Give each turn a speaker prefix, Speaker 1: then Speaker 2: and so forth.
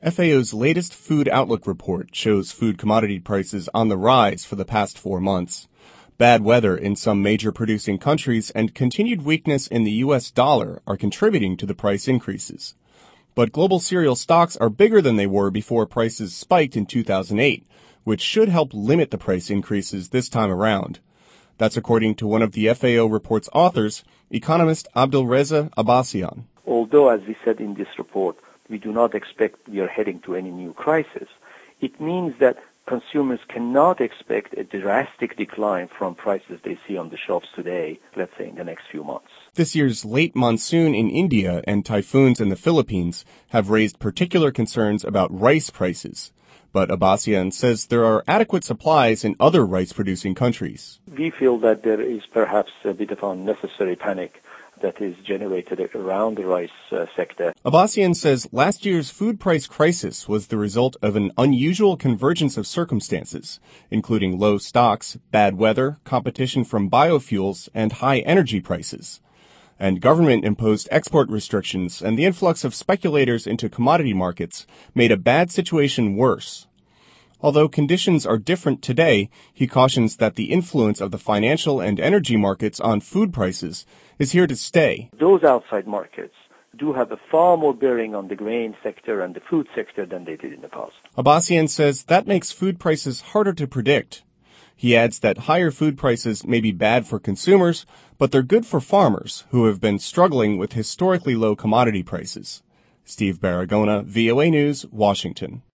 Speaker 1: FAO's latest Food Outlook report shows food commodity prices on the rise for the past 4 months. Bad weather in some major producing countries and continued weakness in the U.S. dollar are contributing to the price increases. But global cereal stocks are bigger than they were before prices spiked in 2008, which should help limit the price increases this time around. That's according to one of the FAO report's authors, economist Abdulreza Abbasian.
Speaker 2: Although, as we said in this report, we do not expect we are heading to any new crisis, it means that consumers cannot expect a drastic decline from prices they see on the shelves today, let's say in the next few months.
Speaker 1: This year's late monsoon in India and typhoons in the Philippines have raised particular concerns about rice prices. But Abbasian says there are adequate supplies in other rice-producing countries.
Speaker 2: We feel that there is perhaps a bit of unnecessary panic that is generated around the rice sector.
Speaker 1: Abbasian says last year's food price crisis was the result of an unusual convergence of circumstances, including low stocks, bad weather, competition from biofuels, and high energy prices. And government-imposed export restrictions and the influx of speculators into commodity markets made a bad situation worse. Although conditions are different today, he cautions that the influence of the financial and energy markets on food prices is here to stay.
Speaker 2: Those outside markets do have a far more bearing on the grain sector and the food sector than they did in the past.
Speaker 1: Abbasian says that makes food prices harder to predict. He adds that higher food prices may be bad for consumers, but they're good for farmers who have been struggling with historically low commodity prices. Steve Baragona, VOA News, Washington.